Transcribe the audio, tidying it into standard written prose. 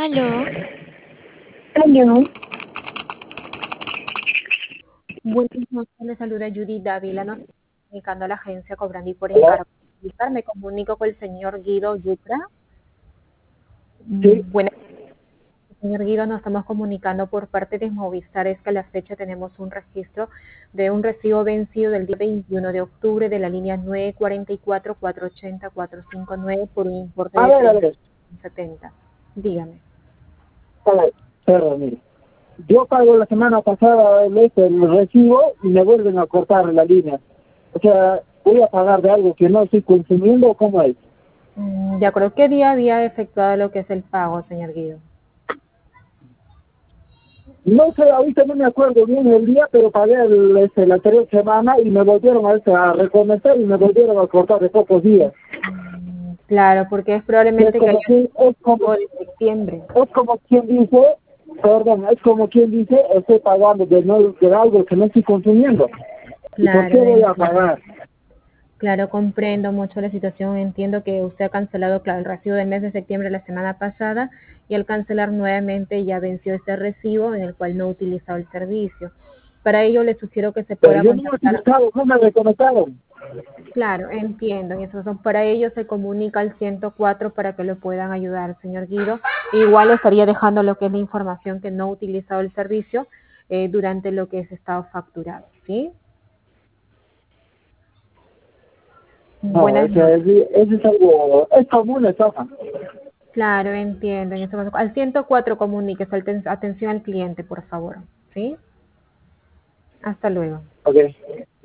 Aló, Aló, buenas noches, le saluda Judy Dávila, nos está comunicando a la agencia cobrando por hola, encargo. Me comunico con el señor Guido Yucra. sí, Buenas, señor Guido, nos estamos comunicando por parte de Movistar, es que a la fecha tenemos un registro de un recibo vencido del día 21 de octubre de la línea 944-480-459 por un importe de a ver, 370. Dígame. a ver, perdón, mire. Yo pago la semana pasada el recibo y me vuelven a cortar la línea. O sea, voy a pagar de algo que no estoy consumiendo, ¿o cómo es? De acuerdo, ¿qué día había efectuado lo que es el pago, señor Guido? No sé, ahorita no me acuerdo bien el día, pero pagué la anterior semana y me volvieron a recomenzar y me volvieron a cortar de pocos días. Claro, porque es Es probablemente que como haya si, sido de septiembre. es como quien dice, perdón, es como quien dice, estoy pagando de algo que no estoy consumiendo. ¿Y por Claro, qué voy a entiendo. pagar? Claro, comprendo mucho la situación. Entiendo que usted ha cancelado, claro, el recibo del mes de septiembre la semana pasada y al cancelar nuevamente ya venció este recibo en el cual no ha utilizado el servicio. Para ello le sugiero que se Pero pueda yo no he contactar. utilizado, no me reconectaron. Claro, entiendo. Y eso para ello se comunica al 104 para que lo puedan ayudar, señor Guido. Igual estaría dejando lo que es la información que no ha utilizado el servicio durante lo que es estado facturado, ¿sí? No, Buenas noches. eso es algo, es como una estafa. Claro, entiendo. En este caso, al 104 comuníquese, atención al cliente, por favor, ¿sí? Hasta luego. Ok.